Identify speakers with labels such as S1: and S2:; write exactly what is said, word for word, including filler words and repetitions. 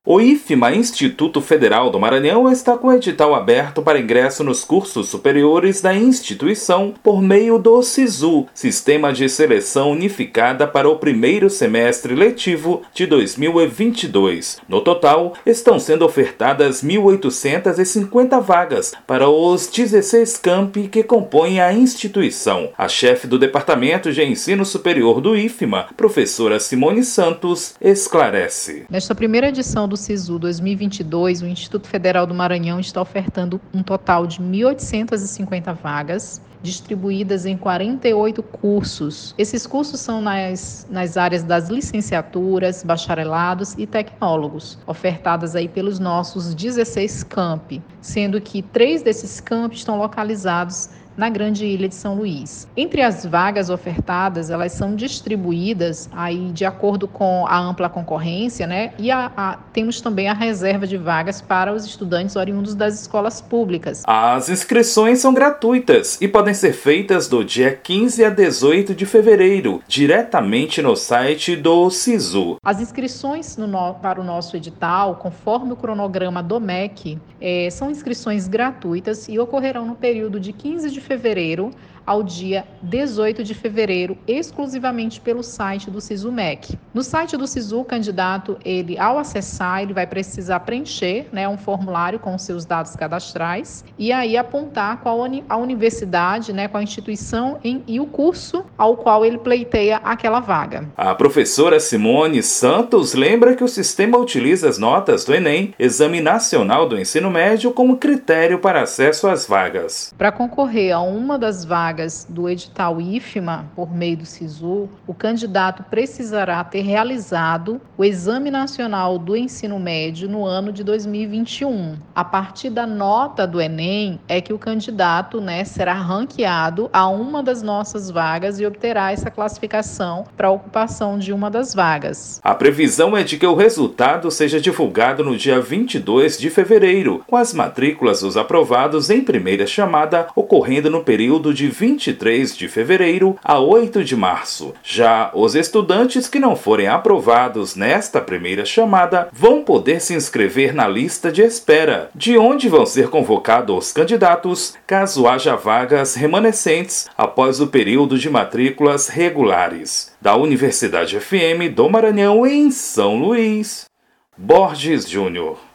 S1: O IFMA, Instituto Federal do Maranhão, está com o edital aberto para ingresso nos cursos superiores da instituição por meio do SISU, Sistema de Seleção Unificada para o primeiro semestre letivo de dois mil e vinte e dois. No total, estão sendo ofertadas mil oitocentas e cinquenta vagas para os dezesseis campi que compõem a instituição. A chefe do Departamento de Ensino Superior do IFMA, professora Simone Santos, esclarece.
S2: Nesta primeira edição do SISU dois mil e vinte e dois, o Instituto Federal do Maranhão está ofertando um total de mil oitocentas e cinquenta vagas, distribuídas em quarenta e oito cursos. Esses cursos são nas, nas áreas das licenciaturas, bacharelados e tecnólogos, ofertadas aí pelos nossos dezesseis campi, sendo que três desses campi estão localizados na Grande Ilha de São Luís. Entre as vagas ofertadas, elas são distribuídas aí de acordo com a ampla concorrência, né? E a, a, temos também a reserva de vagas para os estudantes oriundos das escolas públicas.
S1: As inscrições são gratuitas e podem ser feitas do dia quinze a dezoito de fevereiro, diretamente no site do SISU.
S2: As inscrições no, para o nosso edital, conforme o cronograma do M E C, é, são inscrições gratuitas e ocorrerão no período de quinze de fevereiro ao dia dezoito de fevereiro, exclusivamente pelo site do SISU M E C. No site do SISU, o candidato, ele, ao acessar, ele vai precisar preencher, né, um formulário com os seus dados cadastrais e aí apontar qual a universidade, né, qual a instituição em, e o curso ao qual ele pleiteia aquela vaga.
S1: A professora Simone Santos lembra que o sistema utiliza as notas do Enem, Exame Nacional do Ensino Médio, como critério para acesso às vagas.
S2: Para concorrer a uma das vagas do edital IFMA, por meio do SISU, o candidato precisará ter realizado o Exame Nacional do Ensino Médio no ano de dois mil e vinte e um. A partir da nota do Enem é que o candidato, né, será ranqueado a uma das nossas vagas e obterá essa classificação para a ocupação de uma das vagas.
S1: A previsão é de que o resultado seja divulgado no dia vinte e dois de fevereiro, com as matrículas dos aprovados em primeira chamada ocorrendo no período de vinte e três de fevereiro a oito de março. Já os estudantes que não forem aprovados nesta primeira chamada vão poder se inscrever na lista de espera, de onde vão ser convocados os candidatos caso haja vagas remanescentes após o período de matrículas regulares. Da Universidade F M do Maranhão, em São Luís, Borges Júnior.